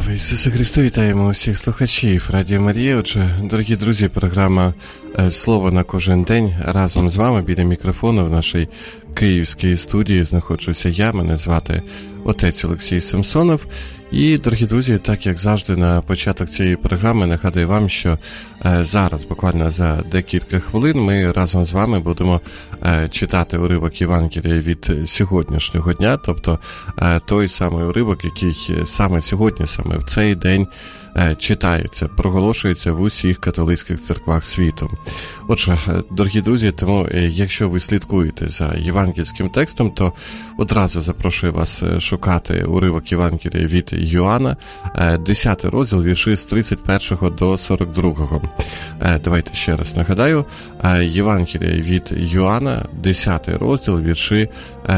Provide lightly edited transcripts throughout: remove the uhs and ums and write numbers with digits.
Слава Ісусу Христу! Вітаємо усіх слухачів Радіо Марія. Отже, дорогі друзі, програма «Слово на кожен день» разом з вами біля мікрофону в нашій київській студії знаходжуся я, мене звати отець Олексій Самсонов. І, дорогі друзі, так як завжди на початок цієї програми нагадую вам, що зараз, буквально за декілька хвилин, ми разом з вами будемо читати уривок Євангелія від сьогоднішнього дня, тобто той самий уривок, який саме сьогодні, саме в цей день читається, проголошується в усіх католицьких церквах світу. Отже, дорогі друзі, тому якщо ви слідкуєте за євангельським текстом, то одразу запрошую вас шукати уривок Євангелія від Йоанна, 10 розділ, вірші з 31 до 42. Давайте ще раз нагадаю, Євангелія від Йоанна, 10 розділ, вірші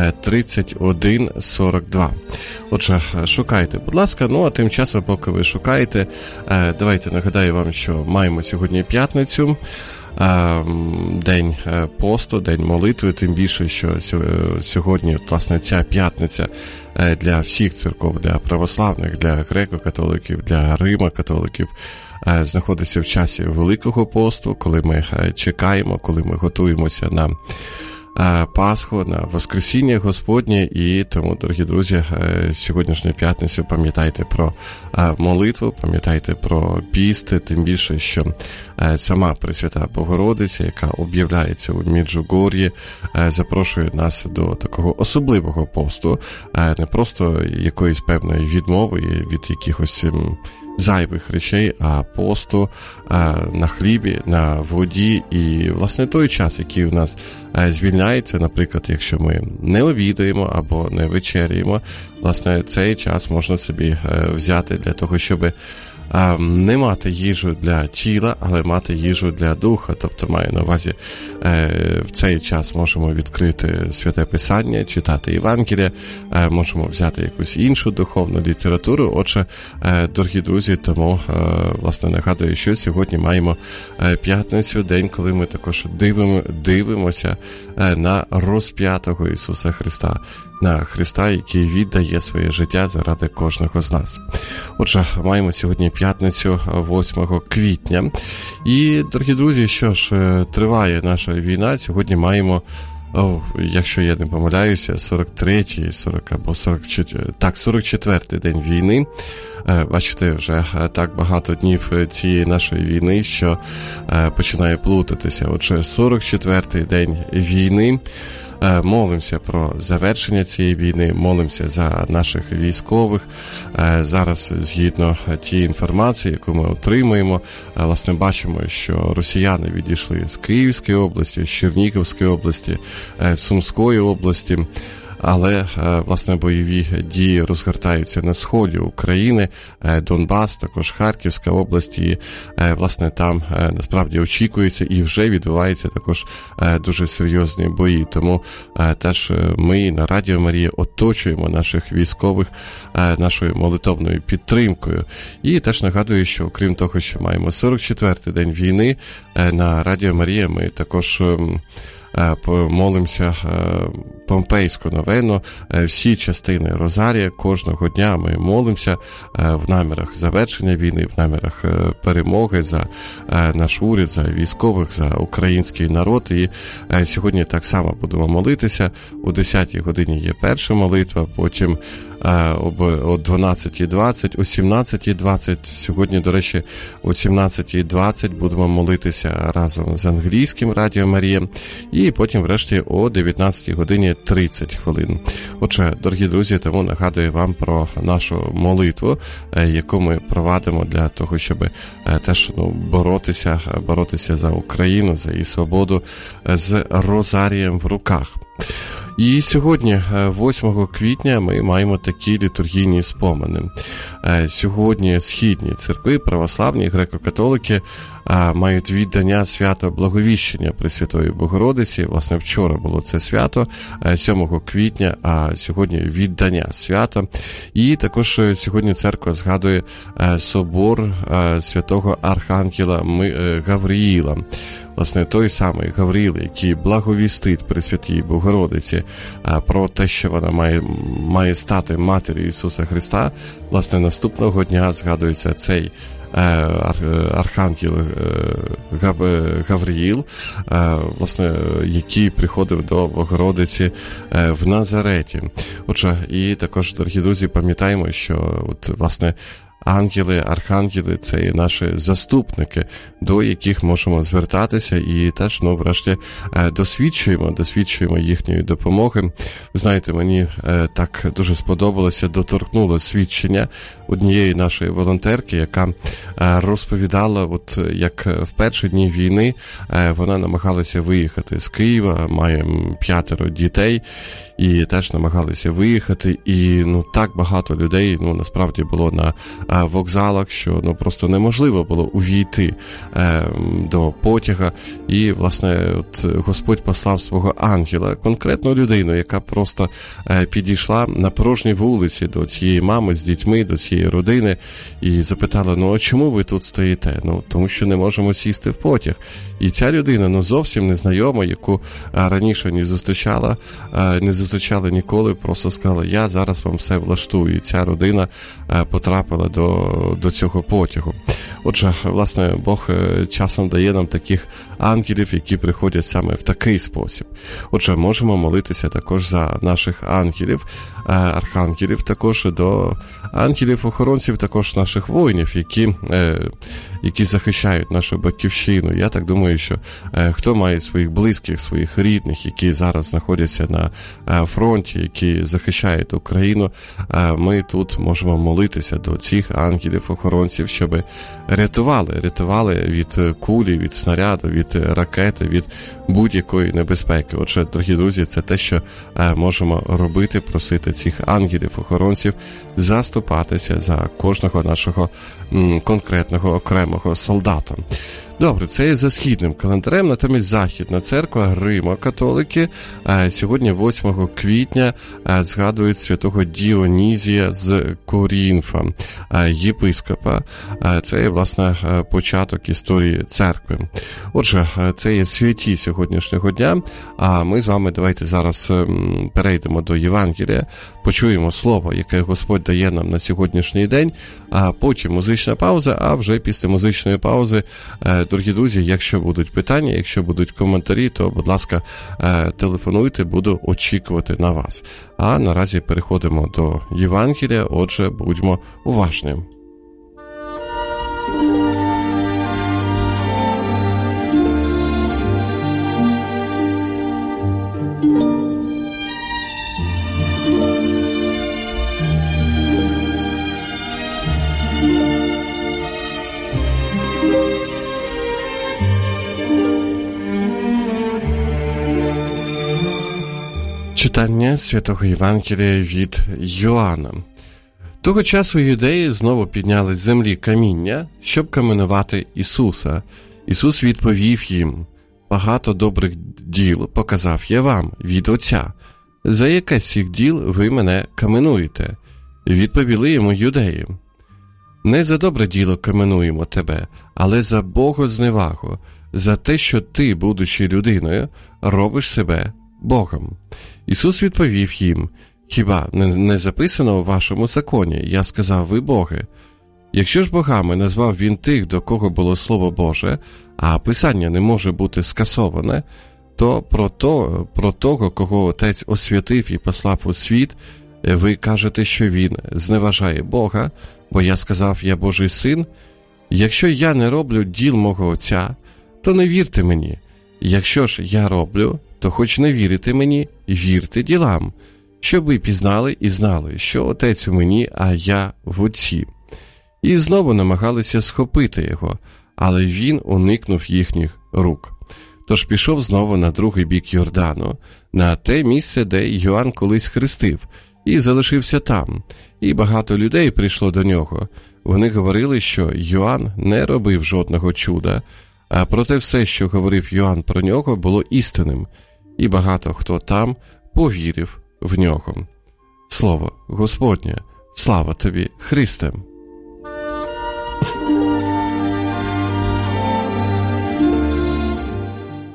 31-42. Отже, шукайте, будь ласка. Ну, а тим часом, поки ви шукаєте, давайте нагадаю вам, що маємо сьогодні п'ятницю, день посту, день молитви, тим більше, що сьогодні, власне, ця п'ятниця для всіх церков, для православних, для греко-католиків, для Рима-католиків, знаходиться в часі Великого посту, коли ми чекаємо, коли ми готуємося на Пасху, на Воскресіння Господнє, і тому, дорогі друзі, сьогоднішню п'ятницю пам'ятайте про молитву, пам'ятайте про пісти, тим більше, що сама Пресвята Богородиця, яка об'являється у Меджугор'ї, запрошує нас до такого особливого посту, не просто якоїсь певної відмови від якихось зайвих речей, а посту на хлібі, на воді. І, власне, той час, який у нас звільняється, наприклад, якщо ми не обідаємо або не вечеряємо, власне, цей час можна собі взяти для того, щоб не мати їжу для тіла, але мати їжу для духа. Тобто, маю на увазі, в цей час можемо відкрити Святе Писання, читати Євангелія, можемо взяти якусь іншу духовну літературу. Отже, дорогі друзі, тому, власне, нагадую, що сьогодні маємо п'ятницю, день, коли ми також дивимося на розп'ятого Ісуса Христа, на Христа, який віддає своє життя заради кожного з нас. Отже, маємо сьогодні п'ятницю, 8 квітня. І, дорогі друзі, що ж, триває наша війна. Сьогодні маємо, якщо я не помиляюся, 44-й день війни. Бачите, вже так багато днів цієї нашої війни, що починає плутатися. Отже, 44-й день війни. Молимося про завершення цієї війни, молимося за наших військових. Зараз, згідно тієї інформації, яку ми отримуємо, власне, бачимо, що росіяни відійшли з Київської області, з Чернігівської області, з Сумської області. Але, власне, бойові дії розгортаються на сході України, Донбас, також Харківська область, і, власне, там насправді очікується і вже відбуваються також дуже серйозні бої. Тому теж ми на Радіо Марія оточуємо наших військових нашою молитовною підтримкою. І теж нагадую, що окрім того, що маємо 44-й день війни, на Радіо Марія ми також молимося Помпейську новену, всі частини Розарія, кожного дня ми молимося в намірах завершення війни, в намірах перемоги за наш уряд, за військових, за український народ. І сьогодні так само будемо молитися. О 10-й годині є перша молитва, потім о 12:20, о 17:20. Сьогодні, до речі, о 17:20 будемо молитися разом з англійським Радіо Марія. І потім, врешті, о 19:30. Отже, дорогі друзі, тому нагадую вам про нашу молитву, яку ми провадимо для того, щоб теж боротися за Україну, за її свободу з розарієм в руках. І сьогодні, 8 квітня, ми маємо такі літургійні спомини. Сьогодні східні церкви, православні, греко-католики мають віддання свята Благовіщення Пресвятої Богородиці. Власне, вчора було це свято, 7 квітня, а сьогодні віддання свята. І також сьогодні церква згадує собор святого Архангела Гавриїла. власне, той самий Гавриїл, який благовістить Пресвятій Богородиці про те, що вона має стати матір'ю Ісуса Христа, власне, наступного дня згадується цей архангел Гавриїл, власне, який приходив до Богородиці в Назареті. Отже, і також, дорогі друзі, пам'ятаємо, що власне ангели, архангели – це і наші заступники, до яких можемо звертатися і теж, врешті, досвідчуємо їхньої допомоги. Ви знаєте, мені так дуже сподобалося, доторкнуло свідчення однієї нашої волонтерки, яка розповідала, як в перші дні війни вона намагалася виїхати з Києва, має 5 дітей, і теж намагалися виїхати, і так багато людей, насправді було на вокзалах, що просто неможливо було увійти до потяга, і, власне, Господь послав свого ангела, конкретну людину, яка просто підійшла на порожній вулиці до цієї мами з дітьми, до цієї родини, і запитала, а чому ви тут стоїте? Тому що не можемо сісти в потяг. І ця людина, зовсім незнайома, яку раніше не зустрічали ніколи, просто сказала, я зараз вам все влаштую. І ця родина потрапила до цього потягу. Отже, власне, Бог часом дає нам таких ангелів, які приходять саме в такий спосіб. Отже, можемо молитися також за наших ангелів, архангелів, також до ангелів-охоронців, також наших воїнів, які захищають нашу батьківщину. Я так думаю, що хто має своїх близьких, своїх рідних, які зараз знаходяться на фронті, які захищають Україну, ми тут можемо молитися до цих ангелів-охоронців, щоб рятували від кулі, від снаряду, від ракети, від будь-якої небезпеки. Отже, дорогі друзі, це те, що можемо робити, просити цих ангелів-охоронців заступатися за кожного нашого конкретного окремого солдата. Добре, це є за східним календарем, натомість Західна церква, Римо-католики, сьогодні 8 квітня згадують святого Діонізія з Корінфа, єпископа. Це є, власне, початок історії церкви. Отже, це є святі сьогоднішнього дня, а ми з вами давайте зараз перейдемо до Євангелія, почуємо слово, яке Господь дає нам на сьогоднішній день, а потім музична пауза, а вже після музичної паузи, дорогі друзі, якщо будуть питання, якщо будуть коментарі, то, будь ласка, телефонуйте, буду очікувати на вас. А наразі переходимо до Євангелія, отже, будьмо уважні. Читання Святого Євангелія від Йоанна. Того часу юдеї знову підняли з землі каміння, щоб каменувати Ісуса. Ісус відповів їм: «Багато добрих діл показав я вам від Отця. За яке з цих діл ви мене каменуєте?» Відповіли йому юдеї: «Не за добре діло каменуємо тебе, але за богозневагу, за те, що ти, будучи людиною, робиш себе Богом». Ісус відповів їм: «Хіба не записано у вашому законі, я сказав, ви боги? Якщо ж богами назвав він тих, до кого було Слово Боже, а Писання не може бути скасоване, то про того, кого Отець освятив і послав у світ, ви кажете, що він зневажає Бога, бо я сказав, я Божий син? Якщо я не роблю діл мого Отця, то не вірте мені. Якщо ж я роблю, то хоч не вірите мені, вірте ділам, щоб ви пізнали і знали, що Отець у мені, а я в Отці». І знову намагалися схопити його, але він уникнув їхніх рук. Тож пішов знову на другий бік Йордану, на те місце, де Йоанн колись хрестив, і залишився там. І багато людей прийшло до нього. Вони говорили, що Йоанн не робив жодного чуда, а проте все, що говорив Йоанн про нього, було істинним. І багато хто там повірив в нього. Слово Господнє, слава тобі, Христе!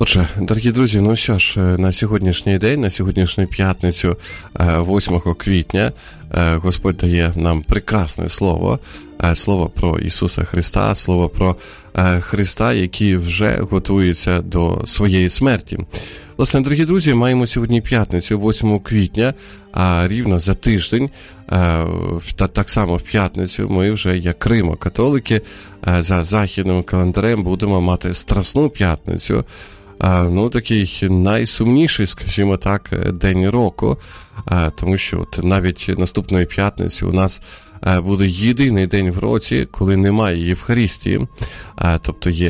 Отже, дорогі друзі, ну що ж, на сьогоднішній день, на сьогоднішню п'ятницю, 8 квітня, Господь дає нам прекрасне слово, слово про Ісуса Христа, слово про Христа, який вже готується до своєї смерті. Власне, дорогі друзі, маємо сьогодні п'ятницю, 8 квітня, а рівно за тиждень, так само в п'ятницю, ми вже, як римо-католики, за західним календарем будемо мати Страсну п'ятницю, ну, такий найсумніший, скажімо так, день року, тому що от навіть наступної п'ятниці у нас буде єдиний день в році, коли немає Євхаристії, тобто є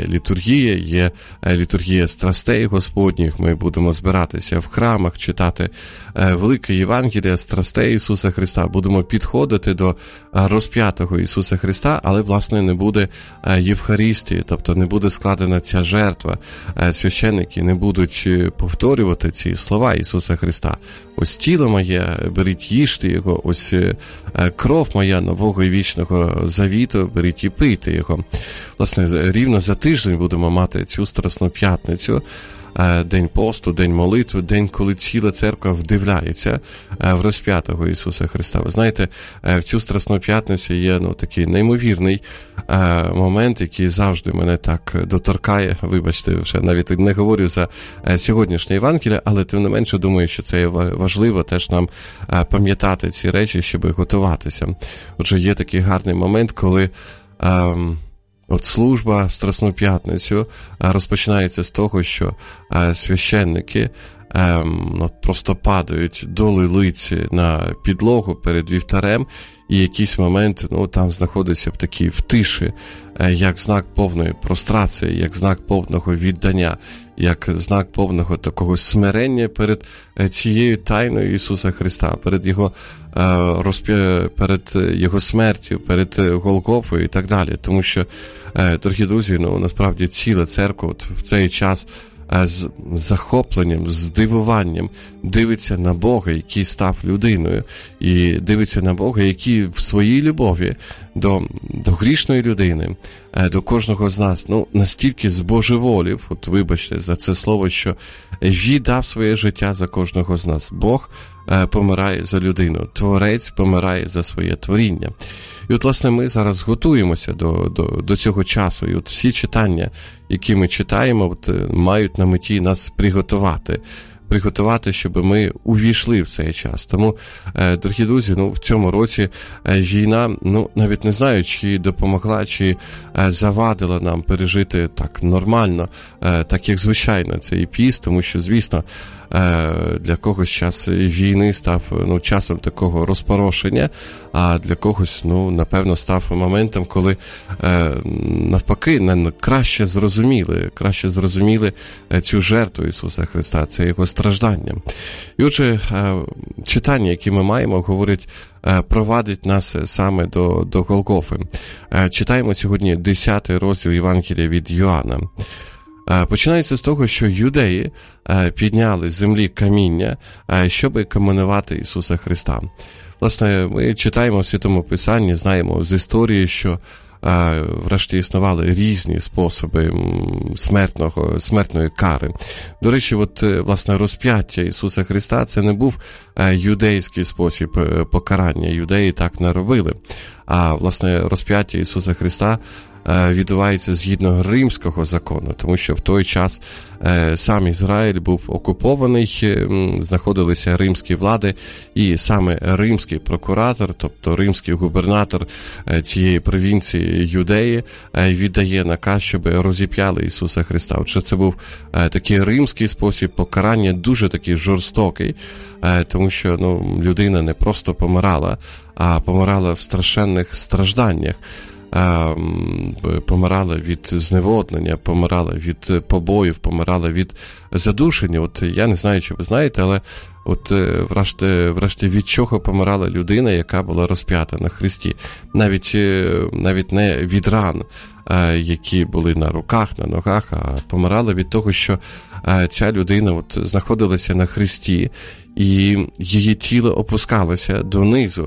літургія страстей Господніх, ми будемо збиратися в храмах, читати велике Євангеліє страстей Ісуса Христа, будемо підходити до розп'ятого Ісуса Христа, але, власне, не буде Євхаристії, тобто не буде складена ця жертва, священники не будуть повторювати ці слова Ісуса Христа. Ось тіло моє, беріть їжте його, ось кров моя нового і вічного завіту, беріть і пийте його. Власне, рівно за тиждень будемо мати цю Страсну п'ятницю, день посту, день молитви, день, коли ціла церква вдивляється в розп'ятого Ісуса Христа. Ви знаєте, в цю Страсну п'ятницю є такий неймовірний момент, який завжди мене так доторкає. Вибачте, вже навіть не говорю за сьогоднішнє Євангеліє, але тим не менше думаю, що це важливо теж нам пам'ятати ці речі, щоб готуватися. Отже, є такий гарний момент, коли от служба в Страсну п'ятницю розпочинається з того, що священники просто падають доли лиці на підлогу перед вівтарем, і якийсь момент там знаходиться в такій втиші, як знак повної прострації, як знак повного віддання, як знак повного такого смирення перед цією тайною Ісуса Христа, перед Його смертю, перед Голгофою і так далі. Тому що, дорогі друзі, насправді ціла церква в цей час з захопленням, з здивуванням дивиться на Бога, який став людиною, і дивиться на Бога, який в своїй любові до грішної людини, до кожного з нас, настільки збожеволів, от вибачте за це слово, що віддав своє життя за кожного з нас. Бог помирає за людину, Творець помирає за своє творіння. І от, власне, ми зараз готуємося до цього часу. І от всі читання, які ми читаємо, мають на меті нас приготувати, щоб ми увійшли в цей час. Тому, дорогі друзі, в цьому році війна, навіть не знаю, чи допомогла, чи завадила нам пережити так нормально, так як звичайно цей піст, тому що, звісно, для когось час війни став часом такого розпорошення, а для когось, напевно, став моментом, коли навпаки краще зрозуміли цю жертву Ісуса Христа, це Його страждання. І отже, читання, які ми маємо, говорять, провадить нас саме до Голгофи. Читаємо сьогодні 10 розділ Євангелія від Йоанна. Починається з того, що юдеї підняли з землі каміння, щоб каменувати Ісуса Христа. Власне, ми читаємо в Святому Писанні, знаємо з історії, що врешті існували різні способи смертної кари. До речі, власне, розп'яття Ісуса Христа – це не був юдейський спосіб покарання. Юдеї так не робили. А, власне, розп'яття Ісуса Христа відбувається згідно римського закону, тому що в той час сам Ізраїль був окупований, знаходилися римські влади, і саме римський прокуратор, тобто римський губернатор цієї провінції Юдеї, віддає наказ, щоб розіп'яли Ісуса Христа. Отже, це був такий римський спосіб покарання, дуже такий жорстокий, тому що людина не просто помирала, а помирала в страшенних стражданнях. Помирала від зневоднення, помирала від побоїв, помирала від задушення. Я не знаю, чи ви знаєте, але врешті від чого помирала людина, яка була розп'ята на хресті? Навіть не від ран, які були на руках, на ногах, а помирала від того, що ця людина знаходилася на хресті, і її тіло опускалося донизу,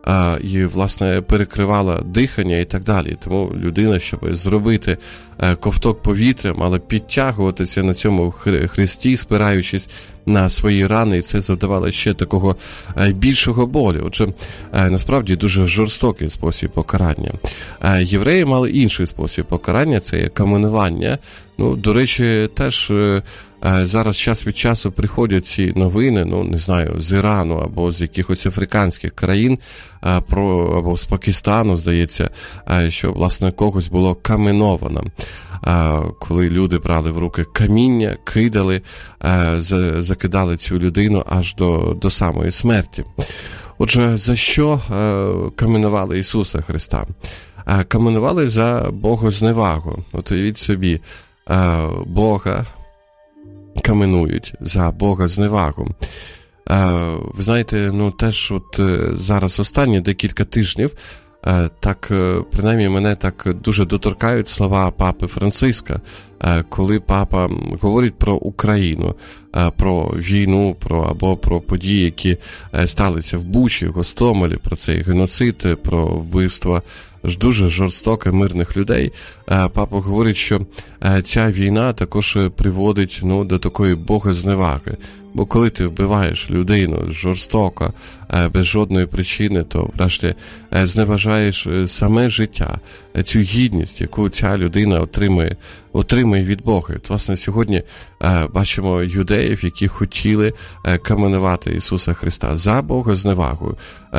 і, власне, перекривала дихання і так далі. Тому людина, щоб зробити ковток повітря, мала підтягуватися на цьому хресті, спираючись на свої рани, і це завдавало ще такого більшого болю. Отже, насправді дуже жорстокий спосіб покарання. Євреї мали інший спосіб покарання, це є каменування. Ну, до речі, теж зараз час від часу приходять ці новини, ну, не знаю, з Ірану або з якихось африканських країн, або з Пакистану, здається, що, власне, когось було каменовано. Коли люди брали в руки каміння, кидали, закидали цю людину аж до самої смерті. Отже, за що каменували Ісуса Христа? Каменували за богозневагу. От уявіть собі, Бога каменують за богозневагу. Ви знаєте, ну теж от зараз останні декілька тижнів так, принаймні, мене так дуже доторкають слова папи Франциска, коли папа говорить про Україну, про війну, або про події, які сталися в Бучі, в Гостомелі, про цей геноцид, про вбивство дуже жорстоке мирних людей. Папа говорить, що ця війна також приводить до такої богозневаги. Бо коли ти вбиваєш людину жорстоко, без жодної причини, то врешті зневажаєш саме життя, цю гідність, яку ця людина отримує від Бога. От, власне, сьогодні бачимо юдеїв, які хотіли каменувати Ісуса Христа за богозневагу.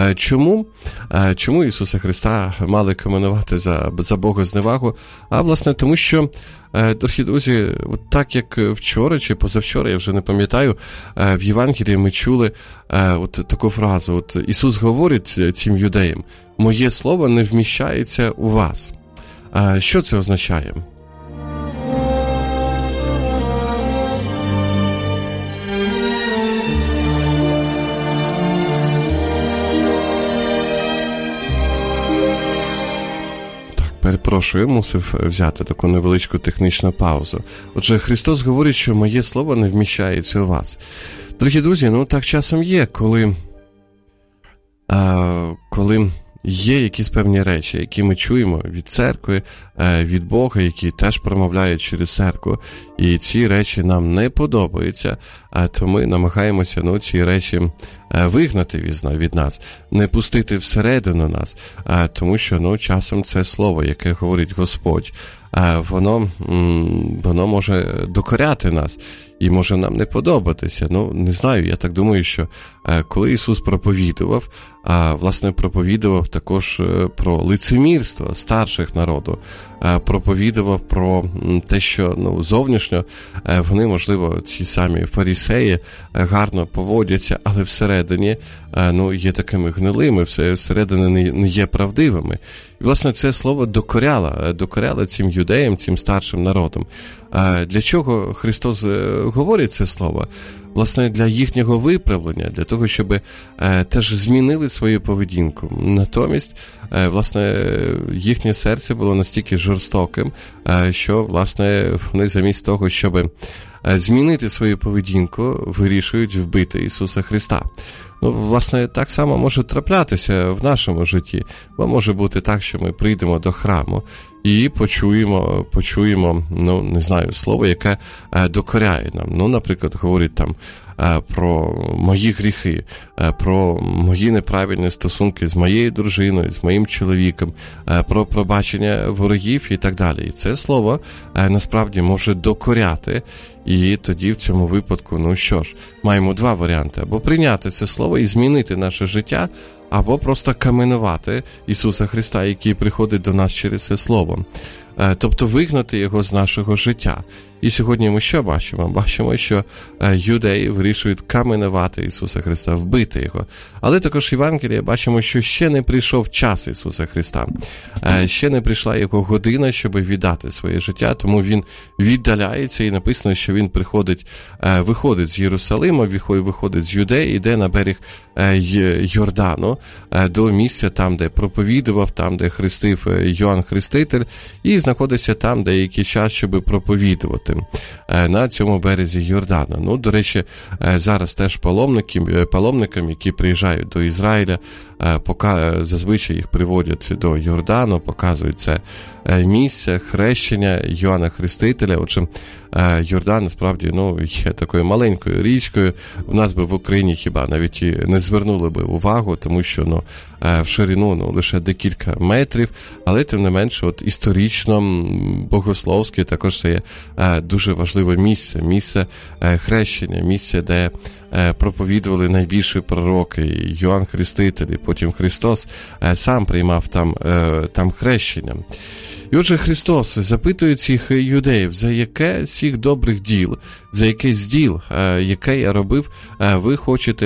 Чому Ісуса Христа мали каменувати за богозневагу? А, власне, тому що, дорогі друзі, от так як вчора чи позавчора, я вже не пам'ятаю, в Євангелії ми чули от таку фразу. От Ісус говорить цим юдеям: «Моє слово не вміщається у вас». Що це означає? Перепрошую, мусив взяти таку невеличку технічну паузу. Отже, Христос говорить, що моє слово не вміщається у вас. Дорогі друзі, так часом є, коли є якісь певні речі, які ми чуємо від церкви, від Бога, які теж промовляють через церкву, і ці речі нам не подобаються, то ми намагаємося ці речі вигнати від нас, не пустити всередину нас, тому що часом це слово, яке говорить Господь, воно може докоряти нас і може нам не подобатися. Не знаю, я так думаю, що коли Ісус проповідував, власне, проповідував також про лицемірство старших народу, проповідував про те, що зовнішньо вони, можливо, ці самі фарисеї гарно поводяться, але всередині є такими гнилими, всередині не є правдивими. І, власне, це слово докоряло цим юдеям, цим старшим народам. Для чого Христос говорить це слово? Власне, для їхнього виправлення, для того, щоб теж змінили свою поведінку. Натомість, власне, їхнє серце було настільки жорстоким, що, власне, вони замість того, щоб змінити свою поведінку, вирішують вбити Ісуса Христа. Власне, так само може траплятися в нашому житті. Бо може бути так, що ми прийдемо до храму і почуємо, не знаю, слово, яке докоряє нам. Наприклад, говорить там про мої гріхи, про мої неправильні стосунки з моєю дружиною, з моїм чоловіком, про пробачення ворогів і так далі. І це слово насправді може докоряти, і тоді в цьому випадку, маємо два варіанти. Або прийняти це слово і змінити наше життя, або просто каменувати Ісуса Христа, який приходить до нас через це слово. Тобто вигнати його з нашого життя. І сьогодні ми що бачимо? Бачимо, що юдеї вирішують каменувати Ісуса Христа, вбити його. Але також в Євангелії бачимо, що ще не прийшов час Ісуса Христа. Ще не прийшла його година, щоб віддати своє життя, тому він віддаляється, і написано, що він виходить з Єрусалима, виходить з Юдеї, йде на берег Йордану, до місця там, де проповідував, там, де хрестив Йоанн Хреститель, і знаходиться там деякий час, щоб проповідувати на цьому березі Йордана. Ну, до речі, зараз теж паломникам, які приїжджають до Ізраїля, зазвичай їх приводять до Йордану, показують це місце хрещення Йоанна Хрестителя. Отже, Йордан, насправді, є такою маленькою річкою. У нас би в Україні хіба навіть і не звернули би увагу, тому що в ширину лише декілька метрів, але тим не менше, історично, богословське також це є дуже важливе місце хрещення, місце, де проповідували найбільші пророки, Йоанн Хреститель, і потім Христос сам приймав там хрещення. І отже, Христос запитує цих юдеїв, за яке з їх добрих діл, за який з діл, яке я робив, ви хочете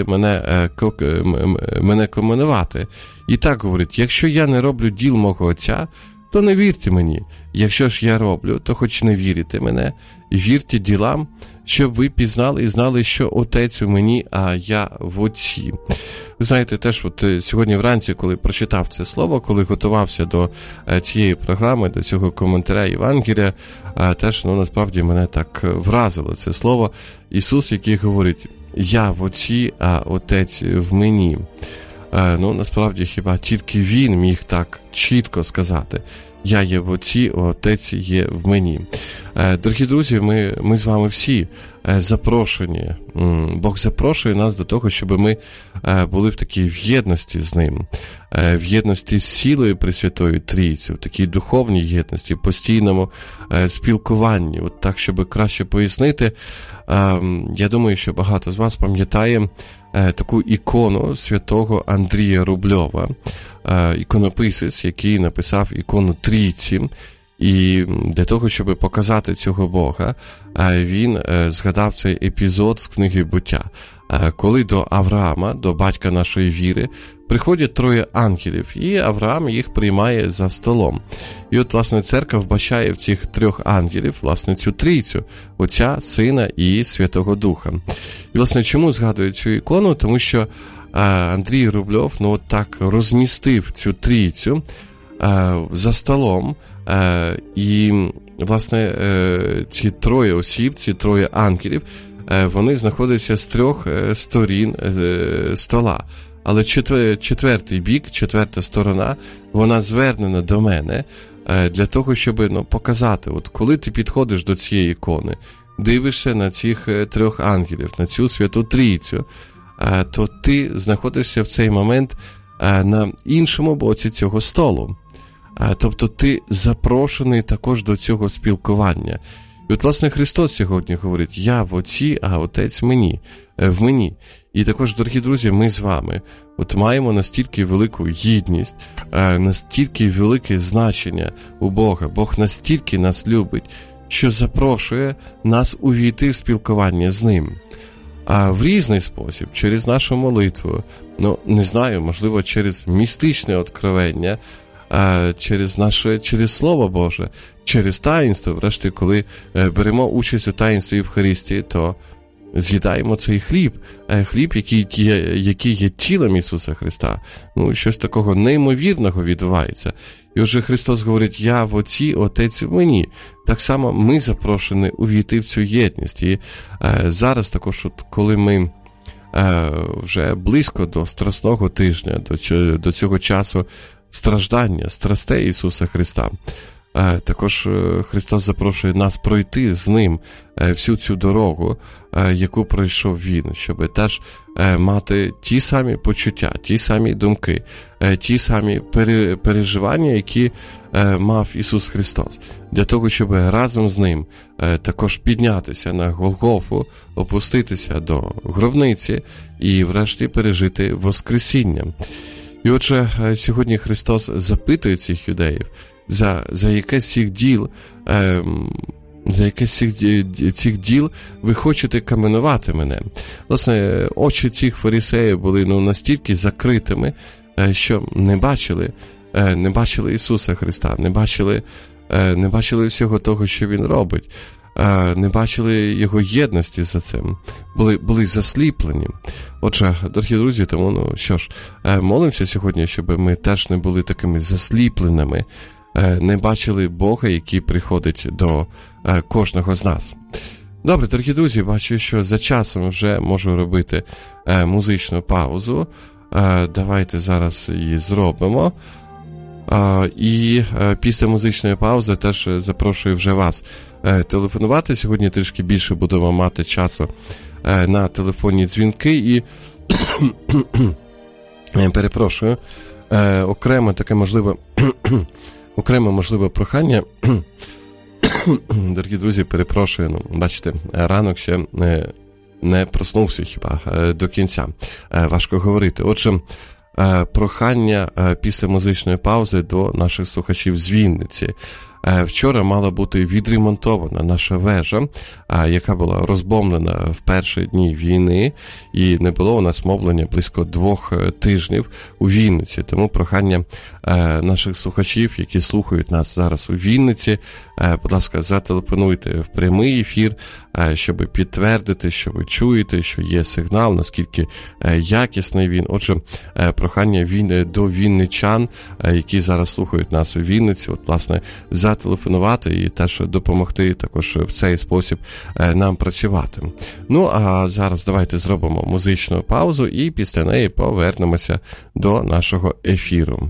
мене комунувати. І так говорить, якщо я не роблю діл мого Отця, то не вірте мені. Якщо ж я роблю, то хоч не вірите мене, і вірте ділам, щоб ви пізнали і знали, що Отець у мені, а я в Отці. Ви знаєте, теж сьогодні вранці, коли прочитав це слово, коли готувався до цієї програми, до цього коментаря Євангелія, теж, насправді, мене так вразило це слово. Ісус, який говорить, я в Отці, а Отець в мені. Насправді, хіба тільки Він міг так чітко сказати. Я є в Отці, Отець є в мені. Дорогі друзі, ми з вами всі запрошені. Бог запрошує нас до того, щоб ми були в такій в єдності з Ним, в єдності з силою Пресвятої Трійці, в такій духовній єдності, постійному спілкуванні. Так, щоб краще пояснити, я думаю, що багато з вас пам'ятає таку ікону святого Андрія Рубльова, іконописець, який написав ікону Трійці. І для того, щоб показати цього Бога, він згадав цей епізод з книги «Буття», коли до Авраама, до батька нашої віри, приходять 3 ангелів, і Авраам їх приймає за столом. І власне, церква вбачає в цих 3 ангелів, власне, цю трійцю – Отця, Сина і Святого Духа. І, власне, чому згадую цю ікону? Тому що Андрій Рубльов, так розмістив цю трійцю за столом, і, власне, ці 3 осіб, ці 3 ангелів, вони знаходяться з 3 сторін стола. Але четвертий бік, четверта сторона, вона звернена до мене для того, щоб показати, коли ти підходиш до цієї ікони, дивишся на цих 3 ангелів, на цю Святу Трійцю, то ти знаходишся в цей момент на іншому боці цього столу. Тобто ти запрошений також до цього спілкування. І власне, Христос сьогодні говорить, я в Отці, а Отець в мені. І також, дорогі друзі, ми з вами маємо настільки велику гідність, настільки велике значення у Бога. Бог настільки нас любить, що запрошує нас увійти в спілкування з Ним. А в різний спосіб, через нашу молитву, не знаю, можливо, через містичне откровення, через Слово Боже, через таїнство. Врешті, коли беремо участь у таїнстві Євхаристії, то з'їдаємо цей хліб, який є тілом Ісуса Христа. Щось такого неймовірного відбувається. І отже, Христос говорить, я в Отці, Отець в мені. Так само ми запрошені увійти в цю єдність. І зараз також, коли ми вже близько до Страсного тижня, до цього часу страждання, страстей Ісуса Христа, також Христос запрошує нас пройти з Ним всю цю дорогу, яку пройшов Він, щоб теж мати ті самі почуття, ті самі думки, ті самі переживання, які мав Ісус Христос, для того, щоб разом з Ним також піднятися на Голгофу, опуститися до гробниці і врешті пережити Воскресіння. І отже, сьогодні Христос запитує цих юдеїв, за яке з цих діл ви хочете каменувати мене. Власне, очі цих фарисеїв були настільки закритими, що не бачили Ісуса Христа, не бачили всього того, що Він робить. не бачили його єдності за цим, були засліплені. Отже, дорогі друзі, тому, молимося сьогодні, щоб ми теж не були такими засліпленими, не бачили Бога, який приходить до кожного з нас. Добре, дорогі друзі, бачу, що за часом вже можу робити музичну паузу. Давайте зараз її зробимо. І після музичної паузи теж запрошую вже вас телефонувати. Сьогодні трішки більше будемо мати часу на телефонні дзвінки. І перепрошую, окремо можливе прохання. Дорогі друзі, перепрошую, бачите, ранок ще не проснувся хіба до кінця. Важко говорити. Отже, прохання після музичної паузи до наших слухачів з Вінниці. Вчора мала бути відремонтована наша вежа, яка була розбомблена в перші дні війни, і не було у нас мовлення близько 2 тижнів у Вінниці. Тому прохання наших слухачів, які слухають нас зараз у Вінниці, будь ласка, зателефонуйте в прямий ефір, щоб підтвердити, що ви чуєте, що є сигнал, наскільки якісний він. Отже, прохання до вінничан, які зараз слухають нас у Вінниці, власне, зателефонувати і теж допомогти також в цей спосіб нам працювати. Ну, а зараз давайте зробимо музичну паузу і після неї повернемося до нашого ефіру.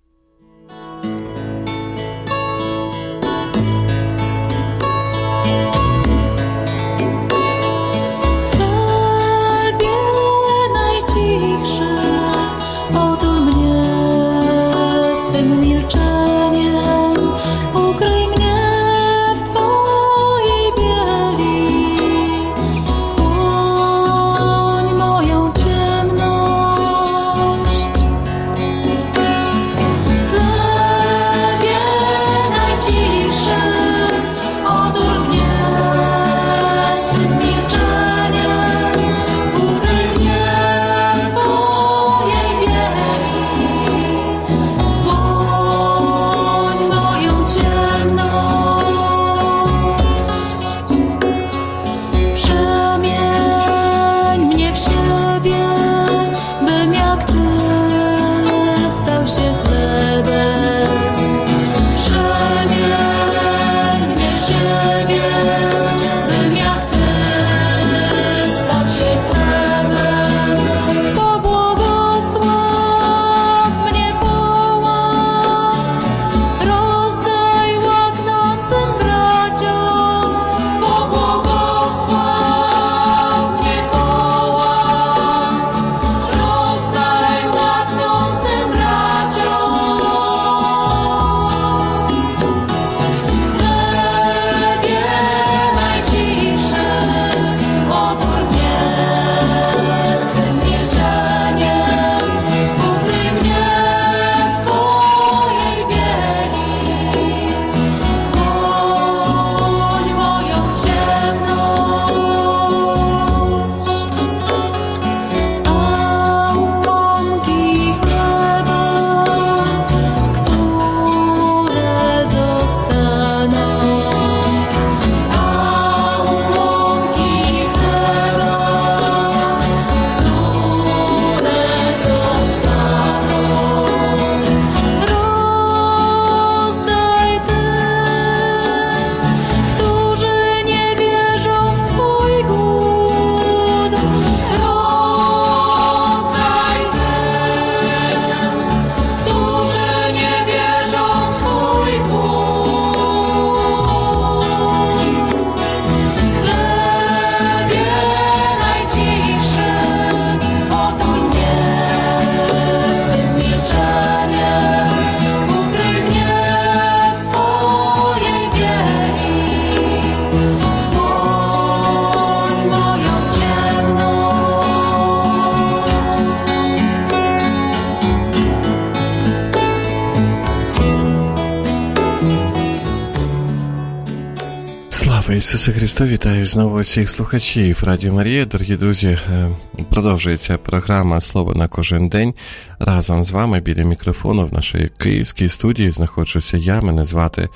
Ісусе Христо, вітаю знову всіх слухачів Радіо Марія. Дорогі друзі, продовжується програма «Слово на кожен день». Разом з вами біля мікрофону в нашій київській студії знаходжуся я, мене звати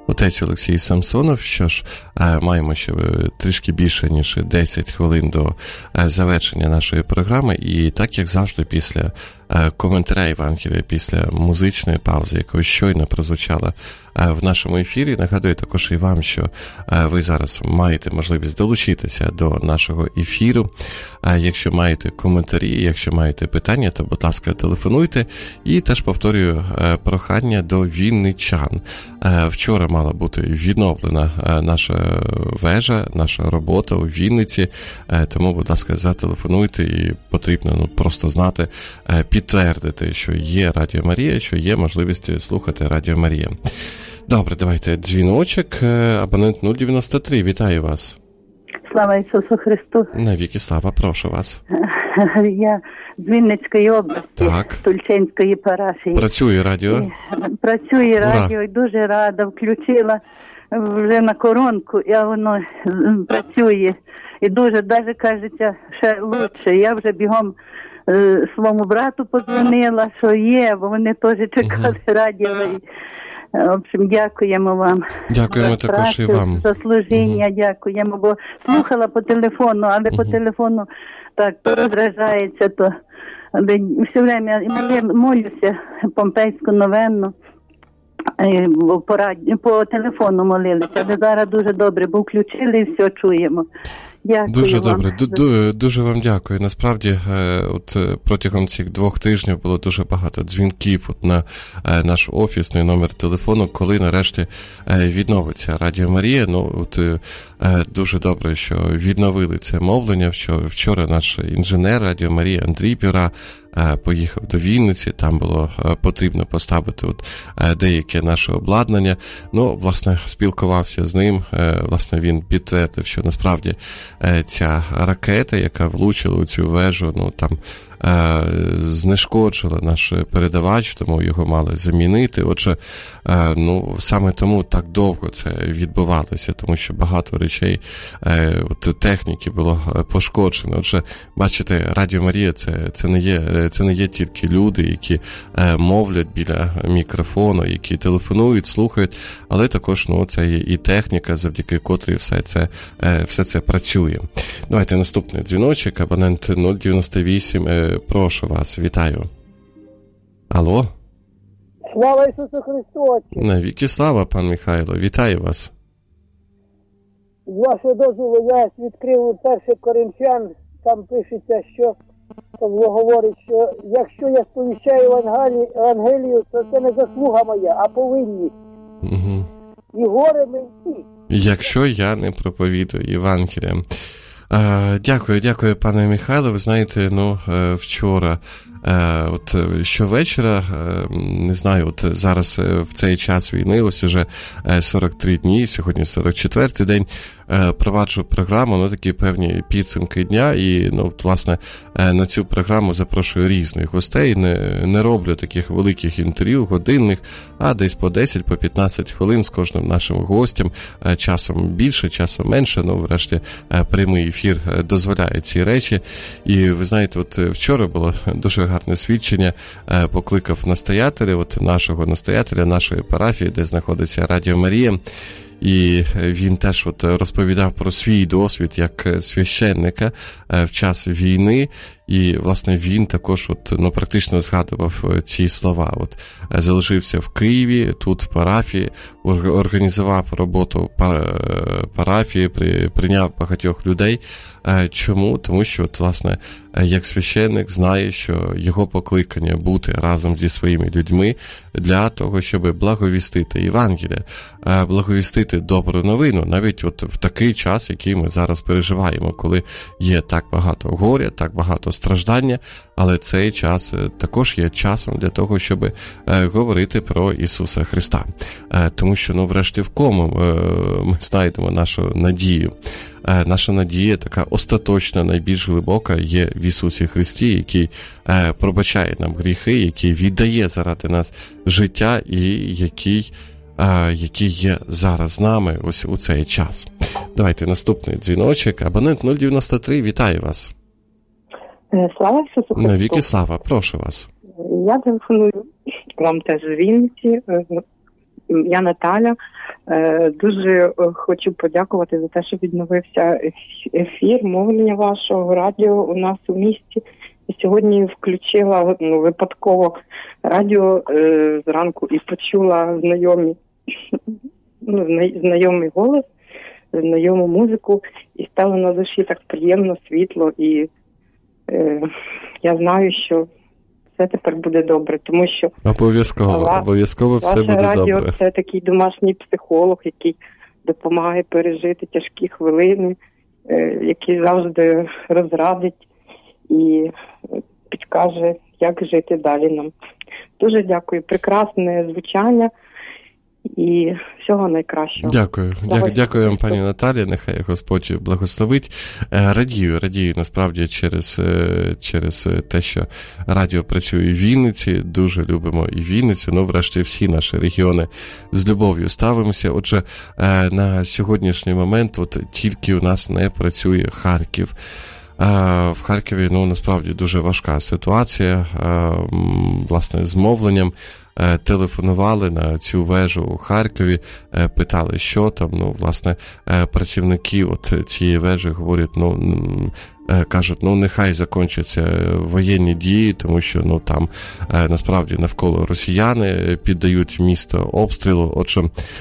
отець Олексій Самсонов. Що ж, маємо ще трішки більше, ніж 10 хвилин до завершення нашої програми. І так, як завжди, після коментаря Євангелія, після музичної паузи, якої щойно прозвучала в нашому ефірі, нагадую також і вам, що ви зараз маєте можливість долучитися до нашого ефіру. Якщо маєте коментарі, якщо маєте питання, то, будь ласка, телефонуйте. І теж повторюю прохання до вінничан. Вчора мала бути відновлена наша вежа, наша робота у Вінниці, тому, будь ласка, зателефонуйте, і потрібно просто знати, підтвердити, що є Радіо Марія, що є можливість слухати Радіо Марія. Добре, давайте дзвіночок. Абонент 093, вітаю вас. Слава Ісусу Христу. Навіки слава, прошу вас. Я з Вінницької області, Тульчинської парафії. Працює радіо? Працює радіо, і дуже рада. Включила вже на коронку, і воно працює. І дуже, навіть, кажеться, ще лучше. Я вже бігом своєму брату подзвонила, що є, бо вони теж чекали радіо. В общем, дякуємо вам. Дякуємо також і вам. За служіння, дякуємо, бо слухала по телефону, але по телефону так, то розражається, то все время молюся помпейську новенну, по телефону молилися, але зараз дуже добре, бо включили і все чуємо. Дякую дуже вам. Добре, дуже вам дякую. Насправді, от протягом цих 2 тижнів було дуже багато дзвінків от на наш офісний номер телефону, коли нарешті відновиться Радіо Марія. Ну, от дуже добре, що відновили це мовлення, що вчора наш інженер Радіо Марія Андрій Пюра поїхав до Вінниці, там було потрібно поставити от деяке наше обладнання. Ну, власне, спілкувався з ним, власне, він підтвердив, що насправді ця ракета, яка влучила у цю вежу, ну, там знешкоджила наш передавач, тому його мали замінити. Отже, ну, саме тому так довго це відбувалося, тому що багато речей, от, техніки було пошкоджено. Отже, бачите, Радіо Марія це не є тільки люди, які мовлять біля мікрофону, які телефонують, слухають, але також, ну, це є і техніка, завдяки котрій все це працює. Давайте наступний дзвіночок, абонент 098. Прошу вас, вітаю. Алло? Слава Ісусу Христу! Навіки слава, пан Михайло, вітаю вас. З вашого дозволу я відкрив 1 Коринфян, там пишеться, що Павло говорить, що якщо я сповіщаю Евангелію, то це не заслуга моя, а повинність. Угу. І горе мені. Якщо я не проповідую Євангелієм. Дякую, пане Михайло. Ви знаєте, ну, вчора, от щовечора, не знаю, от зараз в цей час війни, ось уже 43 дні, сьогодні 44-й день, проваджу програму, ну, такі певні підсумки дня, і, ну, власне, на цю програму запрошую різних гостей, не роблю таких великих інтерв'ю, годинних, а десь по 10, по 15 хвилин з кожним нашим гостем, часом більше, часом менше, ну, врешті, прямий ефір дозволяє ці речі, і, ви знаєте, от вчора було дуже гарне свідчення, покликав настоятеля, от нашого настоятеля, нашої парафії, де знаходиться Радіо Марія, і він теж от розповідав про свій досвід як священника в час війни, і, власне, він також от, ну, практично згадував ці слова. От, залишився в Києві, тут в парафії, організував роботу парафії, прийняв багатьох людей. Чому? Тому що, от, власне, як священник знає, що його покликання бути разом зі своїми людьми для того, щоб благовістити Євангелія, благовістити добру новину, навіть от в такий час, який ми зараз переживаємо, коли є так багато горя, так багато страждання, але цей час також є часом для того, щоб говорити про Ісуса Христа. Тому що, ну, врешті, в кому ми знайдемо нашу надію. Наша надія, така остаточна, найбільш глибока, є в Ісусі Христі, який пробачає нам гріхи, який віддає заради нас життя і який є зараз з нами ось у цей час. Давайте наступний дзвіночок. Абонент 093, вітаю вас. Слава Ісусу Христу. Навіки слава, прошу вас. Я телефоную вам теж з Вінниці. Я Наталя. Дуже хочу подякувати за те, що відновився ефір, мовлення вашого радіо у нас у місті. Сьогодні включила випадково радіо зранку і почула знайомий голос, знайому музику, і стало на душі так приємно, світло, і я знаю, що все тепер буде добре, тому що обов'язково все буде добре. Ваше радіо – це такий домашній психолог, який допомагає пережити тяжкі хвилини, який завжди розрадить і підкаже, як жити далі нам. Дуже дякую. Прекрасне звучання і всього найкращого. Дякую вам, пані Наталі. Нехай Господь благословить. Радію насправді через те, що радіо працює в Вінниці. Дуже любимо і Вінницю. Врешті всі наші регіони з любов'ю ставимося. Отже, на сьогоднішній момент тільки у нас не працює Харків. В Харкові, насправді дуже важка ситуація, власне, з мовленням. Телефонували на цю вежу у Харкові, питали, що там, власне, працівники цієї вежі говорять, кажуть, нехай закінчаться воєнні дії, тому що, там, насправді, навколо росіяни піддають місто обстрілу, отже,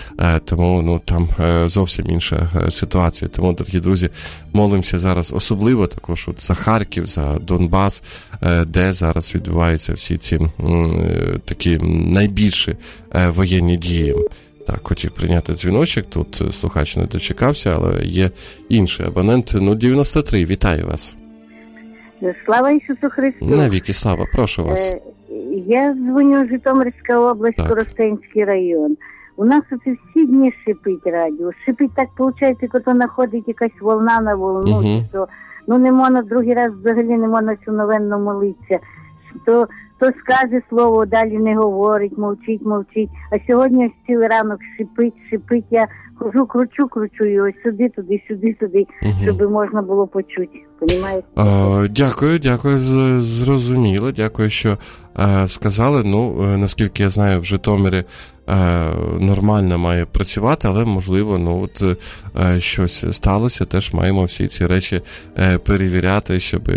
тому, там зовсім інша ситуація. Тому, дорогі друзі, молимося зараз особливо також за Харків, за Донбас, де зараз відбуваються всі ці такі найбільші воєнні дії. Так, хотів прийняти дзвіночок, тут слухач не дочекався, але є інший абонент. 93, вітаю вас. Слава Ісусу Христу. Навіки слава, прошу вас. Я дзвоню, Житомирська область, Коростенський район. У нас всі дні шипить радіо. Шипить так, виходить, коли знаходить якась волна на волну, то не можна другий раз взагалі не можна цю новенну молитися. То скаже слово, далі не говорить, мовчить. А сьогодні цілий ранок шипить. Я хожу, кручу його сюди, щоб можна було почути. Понімаєте? Дякую, зрозуміло. Дякую, що сказали. Наскільки я знаю, в Житомирі нормально має працювати, але, можливо, щось сталося. Теж маємо всі ці речі перевіряти, щоб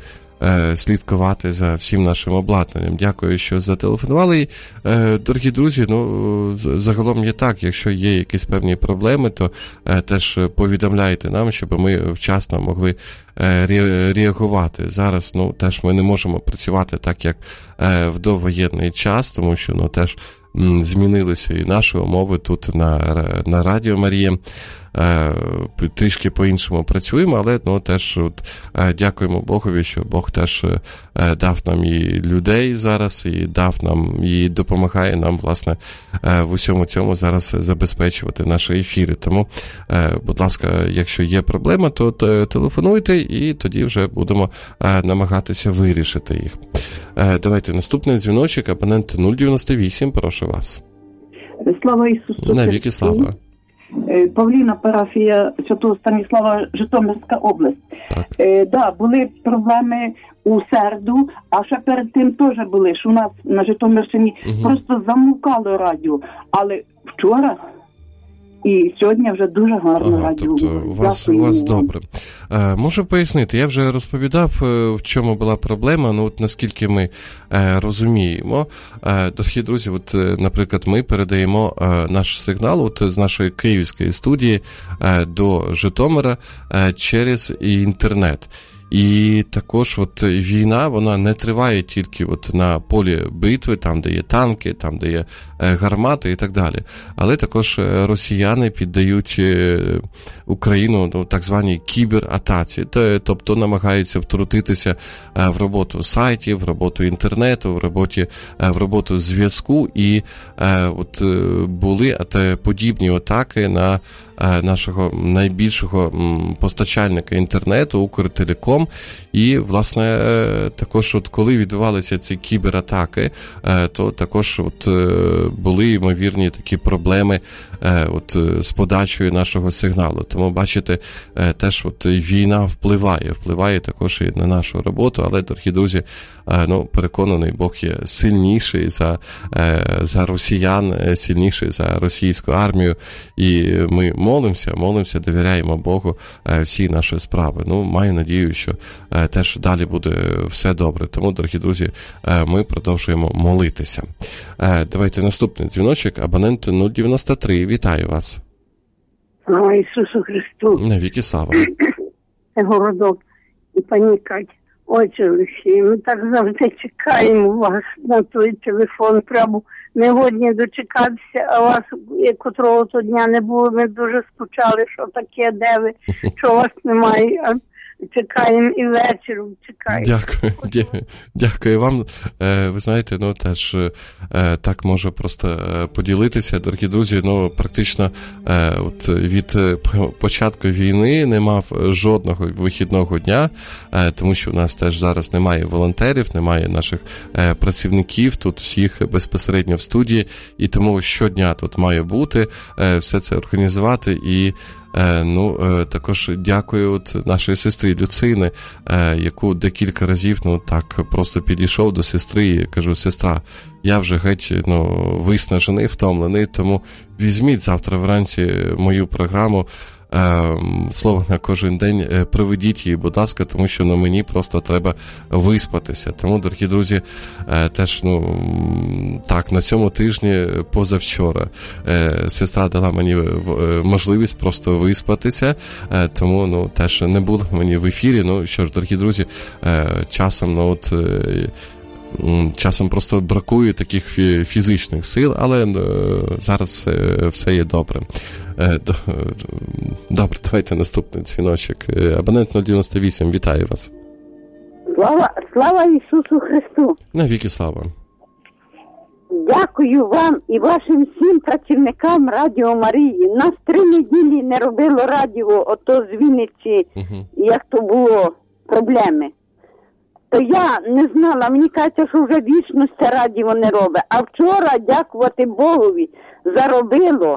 слідкувати за всім нашим обладнанням. Дякую, що зателефонували. І, дорогі друзі, загалом є так, якщо є якісь певні проблеми, то теж повідомляйте нам, щоб ми вчасно могли реагувати. Зараз, теж ми не можемо працювати так, як в довоєнний час, тому що, теж змінилися і наші умови тут на Радіо Марія. Трішки по-іншому працюємо, але теж дякуємо Богові, що Бог теж дав нам і людей зараз, і дав нам, і допомагає нам, власне, в усьому цьому зараз забезпечувати наші ефіри. Тому, будь ласка, якщо є проблема, то телефонуйте, і тоді вже будемо намагатися вирішити їх. Давайте наступний дзвіночок, абонент 098, прошу вас. Слава Ісусу! Навіки слава! Павліна, парафія Святого Станіслава, Житомирська область. Були проблеми у середу, а ще перед тим теж були, що у нас на Житомирщині просто замовкало радіо. Але вчора і сьогодні вже дуже гарно радіо. Тобто у вас добре. Можу пояснити, я вже розповідав, в чому була проблема, наскільки ми розуміємо. Дорогі друзі, наприклад, ми передаємо наш сигнал з нашої київської студії до Житомира через інтернет. І також війна, вона не триває тільки на полі битви, там, де є танки, там, де є гармати і так далі. Але також росіяни піддають Україну так званій кібератаці, тобто намагаються втрутитися в роботу сайтів, в роботу інтернету, в роботу зв'язку. І були подібні атаки на нашого найбільшого постачальника інтернету Укртелеком. І, власне, також от коли відбувалися ці кібератаки, то також от були ймовірні такі проблеми от з подачею нашого сигналу. Тому, бачите, теж от війна впливає також і на нашу роботу, але, дорогі друзі, переконаний, Бог є сильніший за росіян, сильніший за російську армію, і ми молимося, довіряємо Богу всі наші справи. Маю надію, що теж далі буде все добре. Тому, дорогі друзі, ми продовжуємо молитися. Давайте наступний дзвіночок, абонент 093, вітаю вас. Слава Ісусу Христу. Навіки слава. Це Городок і пані Кать. Отче Олексій, ми так завжди чекаємо вас на той телефон. Прямо не годні дочекатися, а вас, котрого то дня не було, ми дуже скучали, що таке, де ви, що вас немає. Чекаємо і вечором чекаємо. Дякую вам. Ви знаєте, теж так можу просто поділитися, дорогі друзі, практично от від початку війни не мав жодного вихідного дня, тому що у нас теж зараз немає волонтерів, немає наших працівників, тут всіх безпосередньо в студії, і тому щодня тут має бути все це організувати. І також дякую от нашій сестрі Люцини, яку декілька разів так просто підійшов до сестри і кажу: сестра, я вже геть виснажений, втомлений, тому візьміть завтра вранці мою програму «Слово на кожен день», приведіть її, будь ласка, тому що мені просто треба виспатися. Тому, дорогі друзі, теж, так, на цьому тижні позавчора сестра дала мені можливість просто виспатися, тому, теж не було мені в ефірі. Що ж, дорогі друзі, часом просто бракує таких фізичних сил, але зараз все є добре. Добре, давайте наступний дзвіночок. Абонент 098, вітаю вас. Слава Ісусу Христу. Навіки слава. Дякую вам і вашим всім працівникам Радіо Марії. Нас 3 неділі не робило радіо, ото з Вінниці, як то було проблеми. То я не знала, мені кажеться, що вже вічність це радіо не робить. А вчора, дякувати Богові, заробило.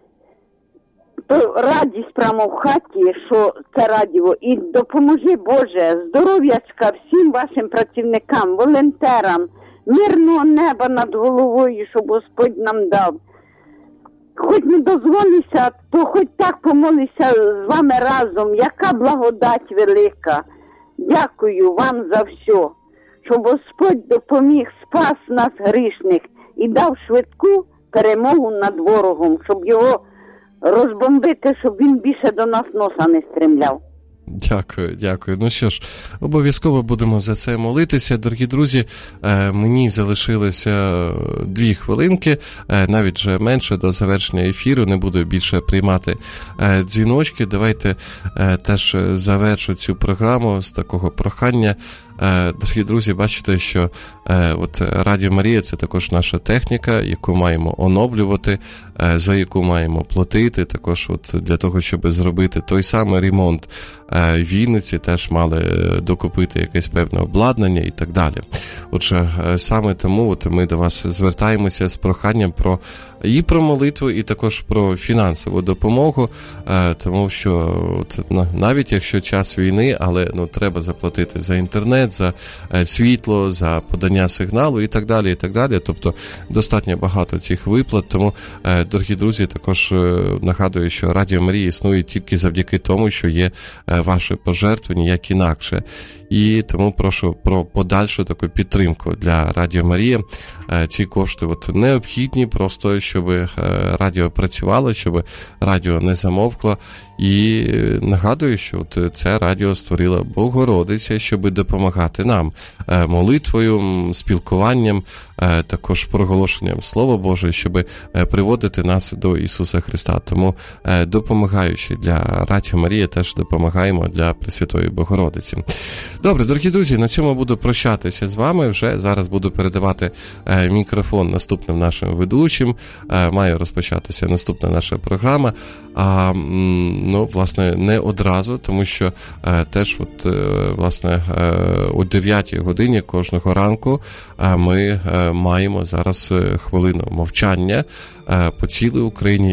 То радість прямо в хаті, що це радіо. І допоможи, Боже, здоров'ячка всім вашим працівникам, волонтерам, мирного неба над головою, щоб Господь нам дав. Хоч не дозволися, то хоч так помолися з вами разом. Яка благодать велика. Дякую вам за все, щоб Господь допоміг, спас нас грішних і дав швидку перемогу над ворогом, щоб його розбомбити, щоб він більше до нас носа не стримляв. Дякую. Що ж, обов'язково будемо за це молитися. Дорогі друзі, мені залишилося 2 хвилинки, навіть вже менше до завершення ефіру, не буду більше приймати дзвіночки. Давайте теж завершу цю програму з такого прохання. Дорогі друзі, бачите, що от Радіо Марія – це також наша техніка, яку маємо оновлювати, за яку маємо платити, також от для того, щоб зробити той самий ремонт в Вінниці, теж мали докупити якесь певне обладнання і так далі. Отже, саме тому от ми до вас звертаємося з проханням про молитву, і також про фінансову допомогу, тому що от, навіть якщо час війни, але треба заплатити за інтернет, за світло, за подання сигналу і так далі, і так далі. Тобто достатньо багато цих виплат. Тому, дорогі друзі, також нагадую, що Радіо Марія існує тільки завдяки тому, що є ваші пожертви, ніяк інакше. І тому прошу про подальшу таку підтримку для Радіо Марія. Ці кошти от необхідні просто, щоб радіо працювало, щоб радіо не замовкло. І нагадую, що от це радіо створила Богородиця, щоб допомагати нам молитвою, спілкуванням, також проголошенням Слова Божого, щоб приводити нас до Ісуса Христа. Тому, допомагаючи для Радіо Марія, теж допомагаємо для Пресвятої Богородиці. Добре, дорогі друзі, на цьому буду прощатися з вами. Вже зараз буду передавати мікрофон наступним нашим ведучим. Має розпочатися наступна наша програма. Власне, не одразу, тому що теж власне, о 9 годині кожного ранку ми маємо зараз хвилину мовчання по цілій Україні